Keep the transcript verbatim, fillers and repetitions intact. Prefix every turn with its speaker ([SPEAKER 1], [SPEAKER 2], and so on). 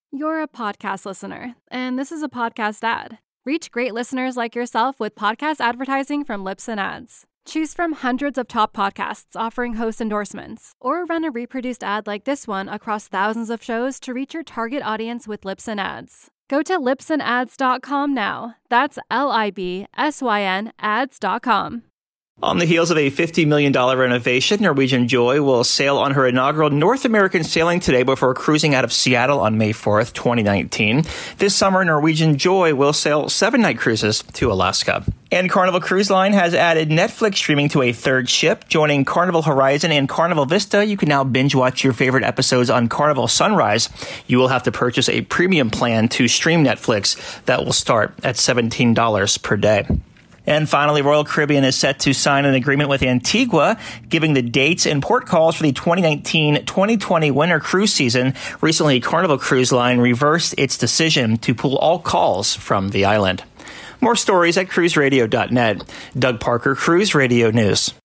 [SPEAKER 1] You're a podcast listener, and this is a podcast ad. Reach great listeners like yourself with podcast advertising from Libsyn Ads. Choose from hundreds of top podcasts offering host endorsements, or run a reproduced ad like this one across thousands of shows to reach your target audience with Libsyn Ads. Go to libsyn ads dot com now. That's L I B S Y N ads dot com.
[SPEAKER 2] On the heels of a fifty million dollars renovation, Norwegian Joy will sail on her inaugural North American sailing today before cruising out of Seattle on May fourth, twenty nineteen. This summer, Norwegian Joy will sail seven-night cruises to Alaska. And Carnival Cruise Line has added Netflix streaming to a third ship. Joining Carnival Horizon and Carnival Vista, you can now binge-watch your favorite episodes on Carnival Sunrise. You will have to purchase a premium plan to stream Netflix that will start at seventeen dollars per day. And finally, Royal Caribbean is set to sign an agreement with Antigua, giving the dates and port calls for the twenty nineteen twenty twenty winter cruise season. Recently, Carnival Cruise Line reversed its decision to pull all calls from the island. More stories at cruise radio dot net. Doug Parker, Cruise Radio News.